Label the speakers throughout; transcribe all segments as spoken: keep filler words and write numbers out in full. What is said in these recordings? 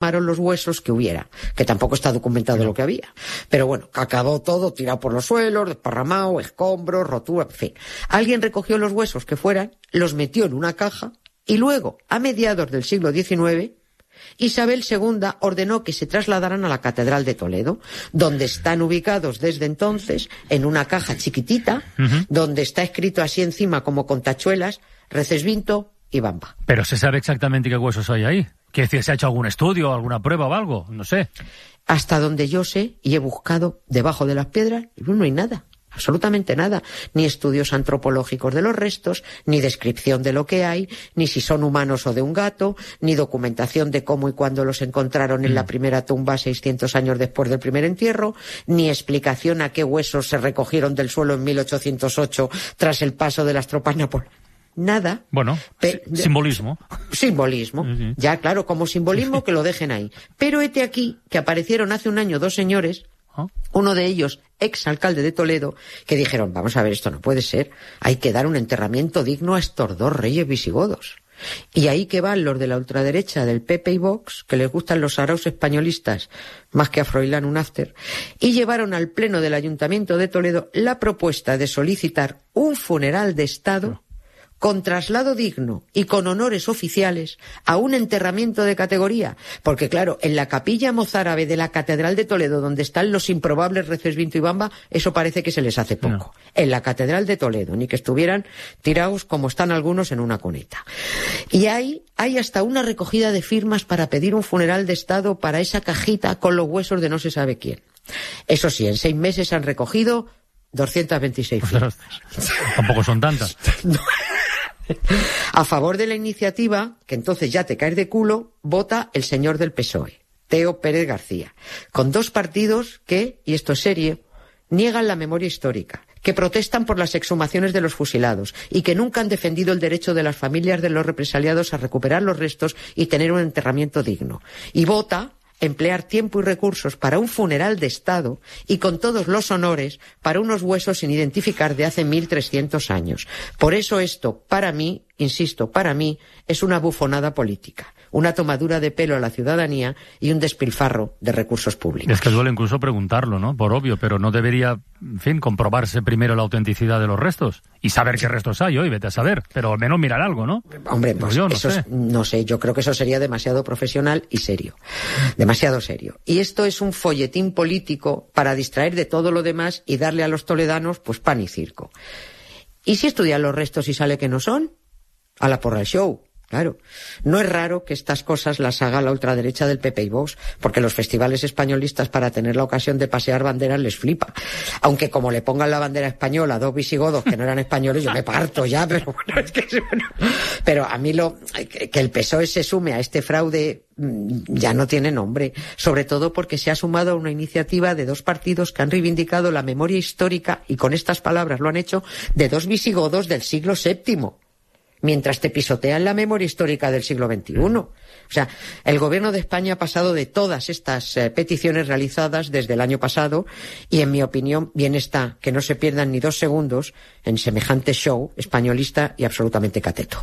Speaker 1: exhumaron los huesos que hubiera, que tampoco está documentado lo que había. Pero bueno, acabó todo tirado por los suelos, desparramado, escombros, rotura, en fin. Alguien recogió los huesos que fueran, los metió en una caja y luego, a mediados del siglo diecinueve, Isabel segunda ordenó que se trasladaran a la Catedral de Toledo, donde están ubicados desde entonces en una caja chiquitita, uh-huh. donde está escrito así encima como con tachuelas, Recesvinto y Bamba.
Speaker 2: ¿Pero se sabe exactamente qué huesos hay ahí? ¿Quiere decir, se ha hecho algún estudio, alguna prueba o algo? No sé.
Speaker 1: Hasta donde yo sé, y he buscado debajo de las piedras, y no hay nada. Absolutamente nada, ni estudios antropológicos de los restos, ni descripción de lo que hay, ni si son humanos o de un gato, ni documentación de cómo y cuándo los encontraron en mm. la primera tumba seiscientos años después del primer entierro, ni explicación a qué huesos se recogieron del suelo en mil ochocientos ocho tras el paso de las tropas napoleónicas. Nada.
Speaker 2: Bueno, Pe- simbolismo.
Speaker 1: Simbolismo. Uh-huh. Ya, claro, como simbolismo que lo dejen ahí. Pero hete aquí que aparecieron hace un año dos señores, uno de ellos, exalcalde de Toledo, que dijeron, vamos a ver, esto no puede ser, hay que dar un enterramiento digno a estos dos reyes visigodos. Y ahí que van los de la ultraderecha del P P y Vox, que les gustan los saraos españolistas más que a Froilán un after, y llevaron al pleno del Ayuntamiento de Toledo la propuesta de solicitar un funeral de Estado con traslado digno y con honores oficiales a un enterramiento de categoría. Porque claro, en la capilla mozárabe de la Catedral de Toledo, donde están los improbables Recesvinto y Bamba, eso parece que se les hace poco. No. En la Catedral de Toledo, ni que estuvieran tirados como están algunos en una cuneta. Y hay, hay hasta una recogida de firmas para pedir un funeral de Estado para esa cajita con los huesos de no se sabe quién. Eso sí, en seis meses han recogido doscientas veintiséis firmas.
Speaker 2: Tampoco son tantas.
Speaker 1: No. A favor de la iniciativa, que entonces ya te caes de culo, vota el señor del P S O E, Teo Pérez García, con dos partidos que, y esto es serio, niegan la memoria histórica, que protestan por las exhumaciones de los fusilados y que nunca han defendido el derecho de las familias de los represaliados a recuperar los restos y tener un enterramiento digno. Y vota emplear tiempo y recursos para un funeral de Estado y con todos los honores para unos huesos sin identificar de hace mil trescientos años. Por eso esto, para mí, insisto, para mí, es una bufonada política, una tomadura de pelo a la ciudadanía y un despilfarro de recursos públicos.
Speaker 2: Es que duele incluso preguntarlo, ¿no? Por obvio, pero no debería, en fin, comprobarse primero la autenticidad de los restos y saber qué restos hay hoy, vete a saber, pero al menos mirar algo, ¿no?
Speaker 1: Hombre, pues yo no eso sé. Es, no sé, yo creo que eso sería demasiado profesional y serio, demasiado serio. Y esto es un folletín político para distraer de todo lo demás y darle a los toledanos, pues, pan y circo. ¿Y si estudian los restos y sale que no son? A la porra el show. Claro, no es raro que estas cosas las haga la ultraderecha del P P y Vox, porque los festivales españolistas para tener la ocasión de pasear banderas les flipa. Aunque como le pongan la bandera española a dos visigodos que no eran españoles, yo me parto ya, pero bueno, es que bueno. Pero a mí lo que el P S O E se sume a este fraude ya no tiene nombre, sobre todo porque se ha sumado a una iniciativa de dos partidos que han reivindicado la memoria histórica, y con estas palabras lo han hecho, de dos visigodos del siglo séptimo. Mientras te pisotean la memoria histórica del siglo veintiuno. O sea, el gobierno de España ha pasado de todas estas eh, peticiones realizadas desde el año pasado y, en mi opinión, bien está que no se pierdan ni dos segundos en semejante show españolista y absolutamente cateto.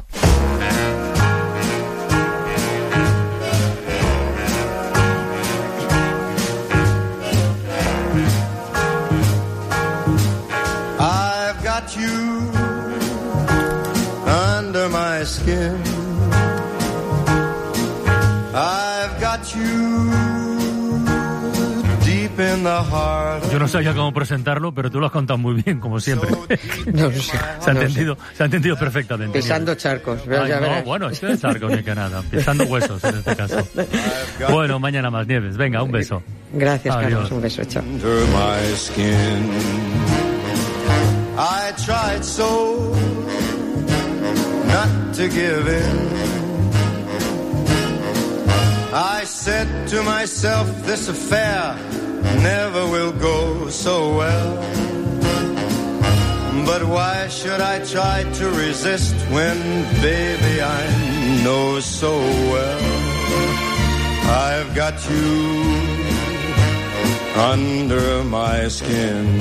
Speaker 3: I've got you under my skin. I've got you deep in the heart.
Speaker 2: Yo no sabía cómo presentarlo, pero tú lo has contado muy bien, como siempre.
Speaker 1: No sé.
Speaker 2: Se ha
Speaker 1: no
Speaker 2: entendido,
Speaker 1: sé.
Speaker 2: se ha entendido perfectamente.
Speaker 1: Pisando charcos.
Speaker 2: Ay, no, bueno, esto es charcos ni que nada. Pisando huesos en este caso. Bueno, mañana más, Nieves. Venga, un beso.
Speaker 1: Gracias,
Speaker 2: Adiós.
Speaker 1: Carlos. Un beso, chao.
Speaker 3: Under my skin. I tried so not to give in. I said to myself, this affair never will go so well. But why should I try to resist when, baby, I know so well I've got you under my skin.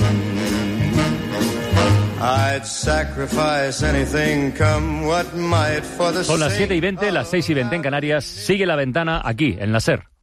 Speaker 3: I'd sacrifice anything, come what might, for the
Speaker 2: Son las
Speaker 3: sake
Speaker 2: siete y veinte, las seis y veinte en Canarias. Sigue La Ventana aquí, en la SER.